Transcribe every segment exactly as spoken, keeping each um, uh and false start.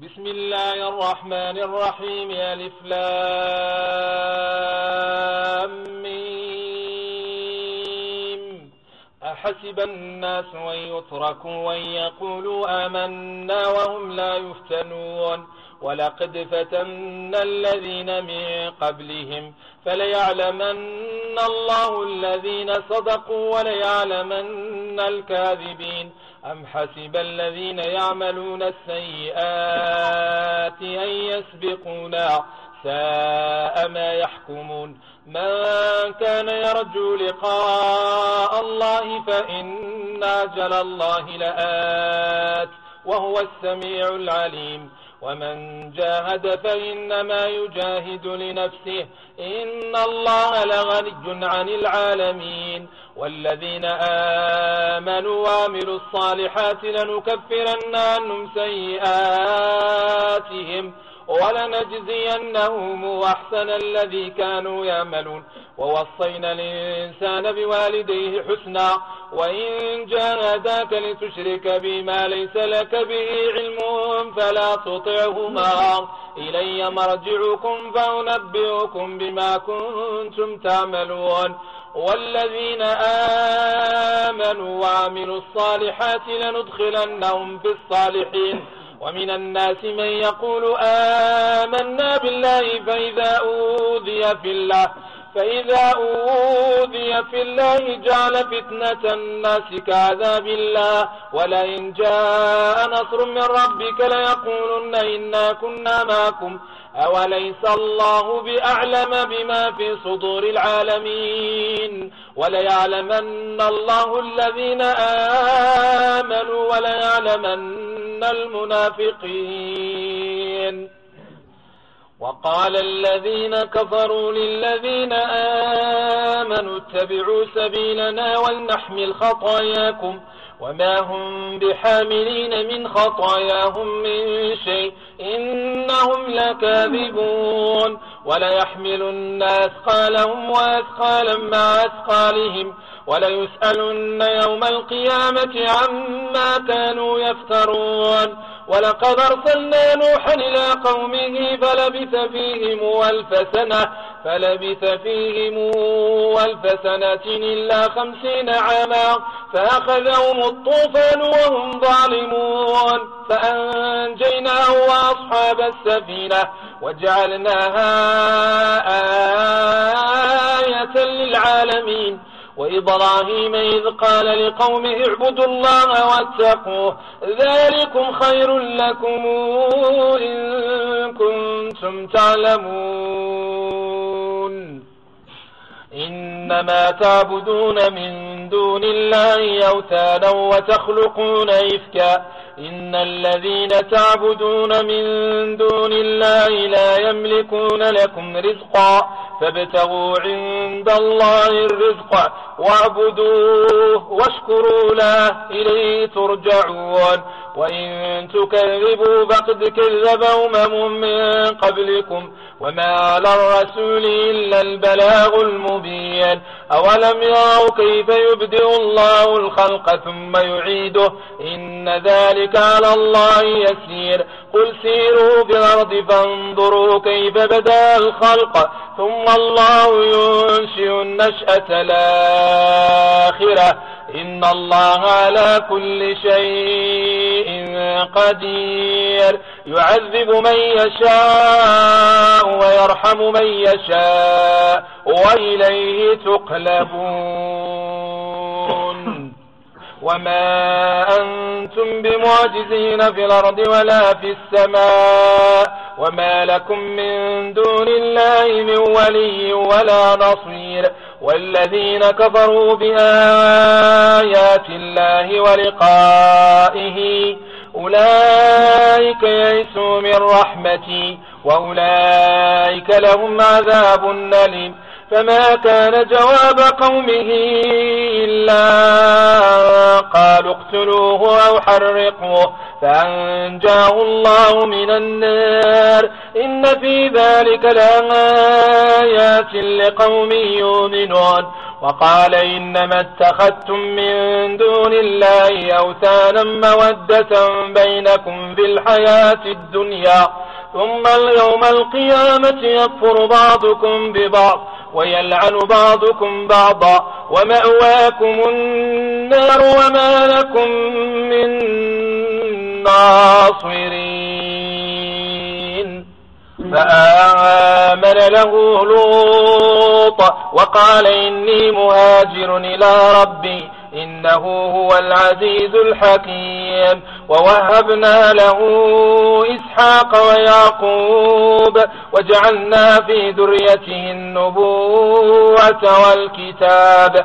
بسم الله الرحمن الرحيم. ألف لام ميم. أحسب الناس أن يتركوا أن يقولوا آمنا وهم لا يفتنون ولقد فتنا الذين من قبلهم فليعلمن الله الذين صدقوا وليعلمن الكاذبين. أم حسب الذين يعملون السيئات أن يسبقونا ساء ما يحكمون. من كان يرجو لقاء الله فإن أجل الله لآت وهو السميع العليم. ومن جاهد فإنما يجاهد لنفسه إن الله لغني عن العالمين. والذين آمنوا وعملوا الصالحات لنكفرن عنهم سيئاتهم ولنجزينهم أحسن الذي كانوا يعملون. ووصينا الإنسان بوالديه حسنا وإن جاهداك لتشرك بما ليس لك به علم فلا تطعهما إلي مرجعكم فأنبئكم بما كنتم تعملون. والذين آمنوا وعملوا الصالحات لندخلنهم في الصالحين. ومن الناس من يقول آمنا بالله فإذا أوذي في الله فإذا أوذي في الله جعل فتنة الناس كعذاب الله ولئن جاء نصر من ربك ليقولن إنا كنا معكم أوليس الله بأعلم بما في صدور العالمين. وليعلمن الله الذين آمنوا وليعلمن المنافقين. وقال الذين كفروا للذين آمنوا اتبعوا سبيلنا ولنحمل خطاياكم وما هم بحاملين من خطاياهم من شيء إنهم لكاذبون. وليحملن أثقالهم وأثقالا مع أثقالهم وليسألن يوم القيامة عما كانوا يفترون. ولقد أرسلنا نوحا إلى قومه فلبث فيهم ألف سنة فلبث فيهم ألف سنة إلا خمسين عاما فأخذهم الطوفان وهم ظالمون فأنجيناه وأصحاب السفينة وجعلناها آية للعالمين. وإبراهيم إذ قال لقومه اعبدوا الله واتقوه ذلكم خير لكم إن كنتم تعلمون. إنما تعبدون من دون الله أوثانا وتخلقون إفكا إن الذين تعبدون من دون الله لا يملكون لكم رزقا فابتغوا عند الله الرزق واعبدوه واشكروا له إليه ترجعون. وإن تكذبوا فقد كذب أمم من قبلكم وما على الرسول إلا البلاغ المبين. أولم يروا كيف يبدئ الله الخلق ثم يعيده إن ذلك على الله يسير. قل سيروا في الأرض فانظروا كيف بدأ الخلق ثم الله ينشئ النشأة الآخرة إن الله على كل شيء قدير. يعذب من يشاء ويرحم من يشاء وإليه تقلبون. وما أنتم بمعجزين في الأرض ولا في السماء وما لكم من دون الله من ولي ولا نصير. والذين كفروا بآيات الله ولقائه أولئك يئسوا من رحمتي وأولئك لهم عذاب أليم. فما كان جواب قومه إلا قالوا اقتلوه أو حرقوه فأنجاه الله من النار إن في ذلك لآيات لقوم يؤمنون. وقال إنما اتخذتم من دون الله أوثانا مودة بينكم في الحياة الدنيا ثم اليوم القيامة يكفر بعضكم ببعض ويلعن بعضكم بعضا ومأواكم النار وما لكم من ناصرين. فآمن له لوط وقال إني مهاجر إلى ربي إنه هو العزيز الحكيم. ووهبنا له إسحاق ويعقوب وجعلنا في ذريته النبوة والكتاب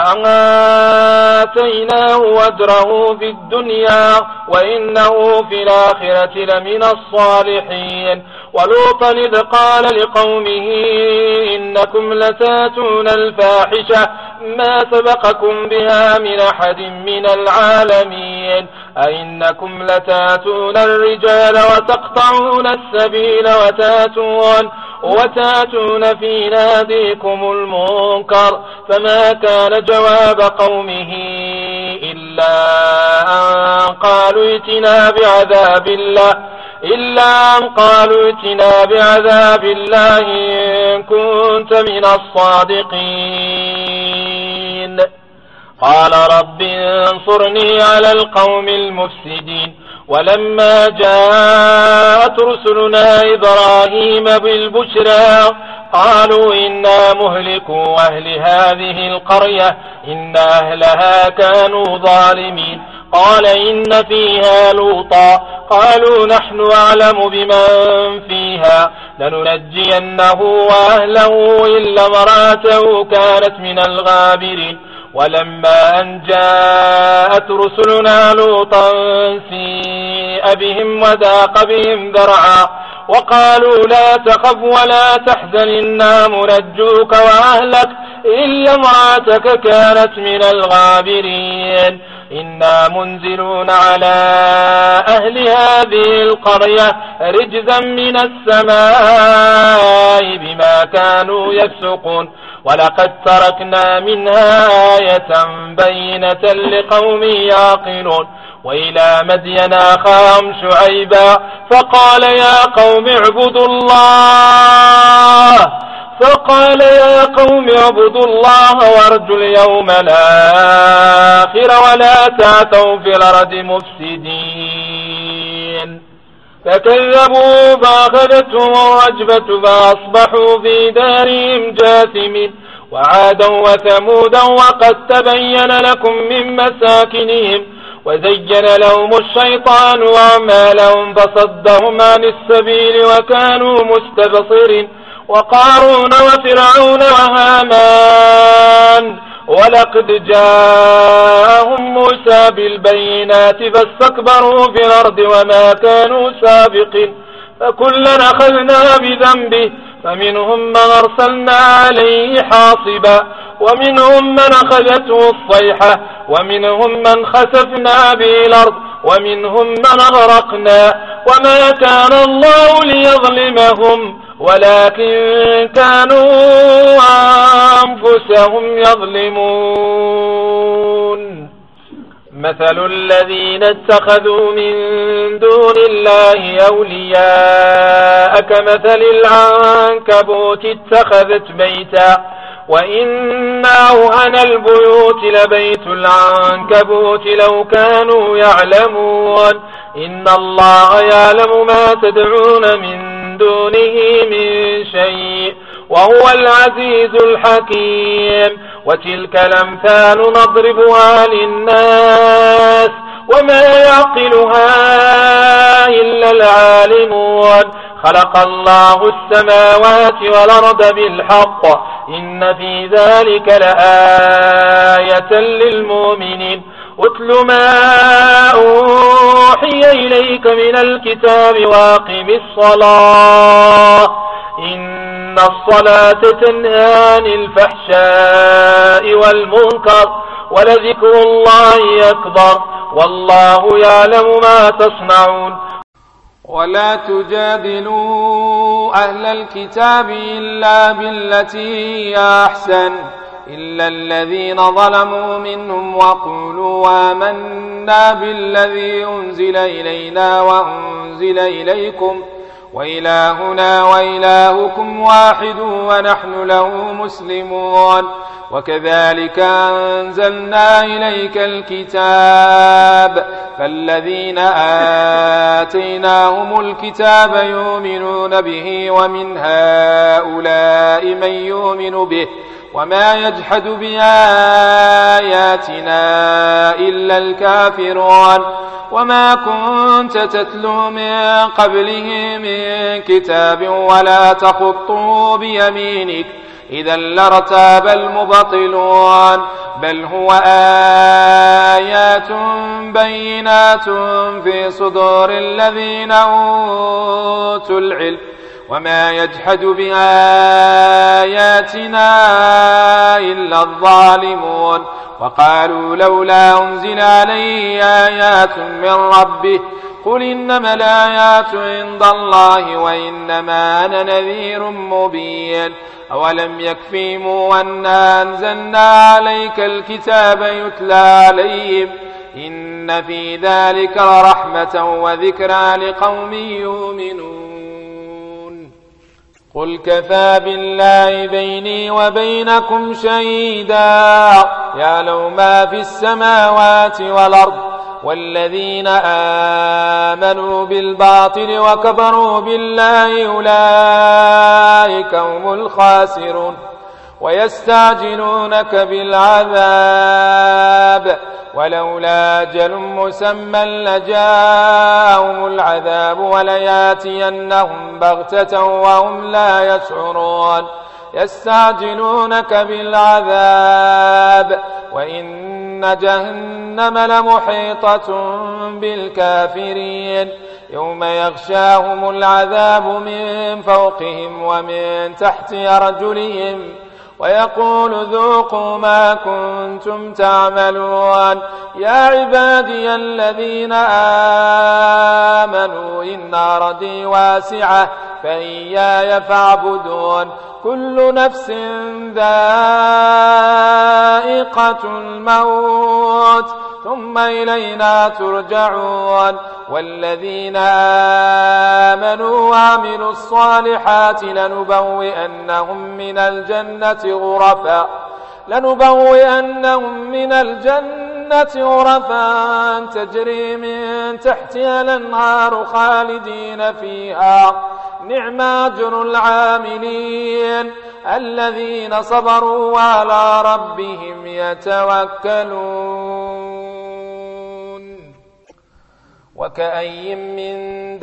وآتيناه أجره في الدنيا وإنه في الآخرة لمن الصالحين. ولوطا إذ قال لقومه إنكم لتاتون الفاحشة ما سبقكم بها من أحد من العالمين أئنكم لتاتون الرجال وتقطعون السبيل وتاتون, وتاتون في ناديكم المنكر. فما كان جواب قومه إلا أن قالوا ائتنا بعذاب الله إلا أن قالوا ائتنا بعذاب الله إن كنت من الصادقين. قال رب انصرني على القوم المفسدين. ولما جاءت رسلنا إبراهيم بالبشرى قالوا إنا مهلكوا أهل هذه القرية إن أهلها كانوا ظالمين. قال إن فيها لوطا قالوا نحن أعلم بمن فيها لننجينه وأهله إلا امرأته كانت من الغابرين. ولما أن جاءت رسلنا لوطا سيء بهم وضاق بهم ذرعا وقالوا لا تخف ولا تحزن إنا منجوك وأهلك إلا امرأتك كانت من الغابرين. إنا منزلون على أهل هذه القرية رجزا من السماء بما كانوا يفسقون. ولقد تركنا منها آية بينة لقوم يعقلون. وإلى مدين أخاهم شعيبا فقال يا قوم اعبدوا الله فقال يا قوم اعبدوا الله وارجوا اليوم الآخر ولا تعثوا في الأرض مفسدين. فكذبوا فأخذتهم الرجفة فأصبحوا في دارهم جاثمين. وعادا وثمودا وقد تبين لكم من مساكنهم وزين لهم الشيطان أعمالهم فصدهم عن السبيل وكانوا مستبصرين. وقارون وفرعون وهامان ولقد جاءهم موسى بالبينات فاستكبروا في الأرض وما كانوا سابقين. فكلا أخذنا بذنبه فمنهم من أرسلنا عليه حاصبا ومنهم من أخذته الصيحة ومنهم من خسفنا به الأرض ومنهم من أغرقنا. وما كان الله ليظلمهم ولكن كانوا أنفسهم يظلمون. مثل الذين اتخذوا من دون الله أولياء كمثل العنكبوت اتخذت بيتا وإن أوهن البيوت لبيت العنكبوت لو كانوا يعلمون. إن الله يعلم ما تدعون من دونه من شيء وهو العزيز الحكيم. وتلك الأمثال نضربها للناس وما يعقلها إلا العالمون. خلق الله السماوات والأرض بالحق إن في ذلك لآية للمؤمنين. اتل ما أوحي إليك من الكتاب واقم الصلاة إن إن الصلاة تنهى عن الفحشاء والمنكر ولذكر الله أكبر والله يعلم ما تصنعون. ولا تجادلوا أهل الكتاب إلا بالتي هي أحسن إلا الذين ظلموا منهم وقولوا آمنا بالذي أنزل إلينا وأنزل إليكم وإلهنا وإلهكم واحد ونحن له مسلمون. وكذلك أنزلنا إليك الكتاب فالذين آتيناهم الكتاب يؤمنون به ومن هؤلاء من يؤمن به وما يجحد بآياتنا إلا الكافرون. وما كنت تتلو من قبله من كتاب ولا تخطه بيمينك إذا لارتاب المبطلون بل هو آيات بينات في صدور الذين أوتوا العلم وما يجحد بآياتنا إلا الظالمون. وقالوا لولا أنزل عليه آيات من ربه قل إنما الآيات عند الله وإنما أنا نذير مبين. أولم يكفهم أنا أنزلنا عليك الكتاب يتلى عليهم إن في ذلك لرحمة وذكرى لقوم يؤمنون. قل كفى بالله بيني وبينكم شهيدا يعلم ما في السماوات والأرض والذين آمنوا بالباطل وكفروا بالله أولئك هم الخاسرون. ويستعجلونك بالعذاب ولولا أجل مسمى لجاءهم العذاب ولياتينهم بغتة وهم لا يشعرون. يستعجلونك بالعذاب وإن جهنم لمحيطة بالكافرين يوم يغشاهم العذاب من فوقهم ومن تحت أرجلهم ويقول ذوقوا ما كنتم تعملون. يا عبادي الذين آمنوا إن أرضي واسعة فإياي فاعبدون. كل نفس ذائقة الموت ثم إلينا ترجعون. والذين آمنوا وعملوا الصالحات لنبوئنهم من الجنة غرفا لنبوئنهم من الجنة غرفا تجري من تحتها الأنهار خالدين فيها نعم أجر العاملين الذين صبروا وعلى ربهم يتوكلون. وكأي من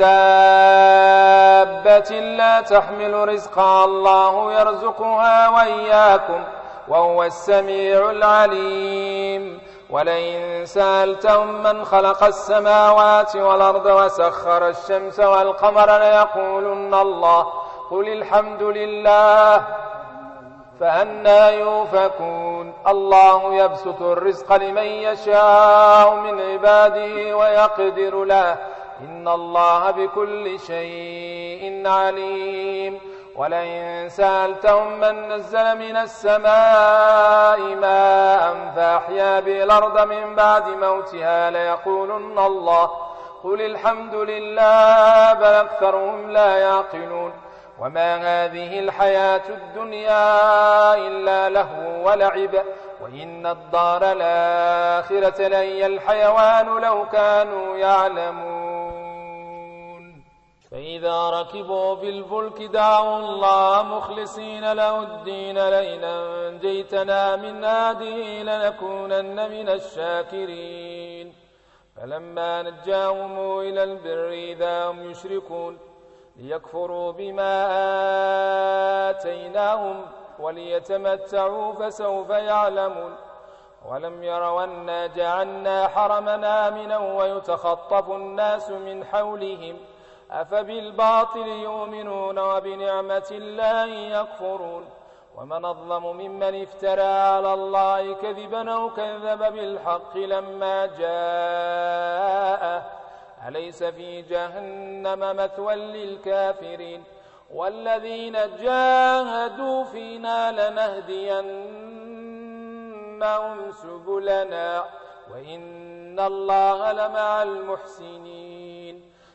دابة لا تحمل رزقها الله يرزقها وإياكم وهو السميع العليم. ولئن سألتهم من خلق السماوات والأرض وسخر الشمس والقمر ليقولن الله قل الحمد لله فأنى يؤفكون. الله يبسط الرزق لمن يشاء من عباده ويقدر له إن الله بكل شيء عليم. ولئن سألتهم من نزل من السماء ماء فأحيا به الأرض من بعد موتها ليقولن الله قل الحمد لله بل أكثرهم لا يعقلون. وما هذه الحياة الدنيا إلا لهو ولعب وإن الدار الآخرة لهي الحيوان لو كانوا يعلمون. فإذا ركبوا في الفلك دعوا الله مخلصين له الدين لئن أنجيتنا من هذه لنكونن من الشاكرين. فلما نجاهم إلى البر إذا هم يشركون ليكفروا بما آتيناهم وليتمتعوا فسوف يعلمون. ولم يروا أنا جعلنا حرمنا آمنا ويتخطف الناس من حولهم أفبالباطل يؤمنون وبنعمة الله يكفرون ومن أظلم ممن افترى على الله كذبا أو كذب بالحق لما جاءه أليس في جهنم مثوى للكافرين والذين جاهدوا فينا لنهدينهم سبلنا وإن الله لمع المحسنين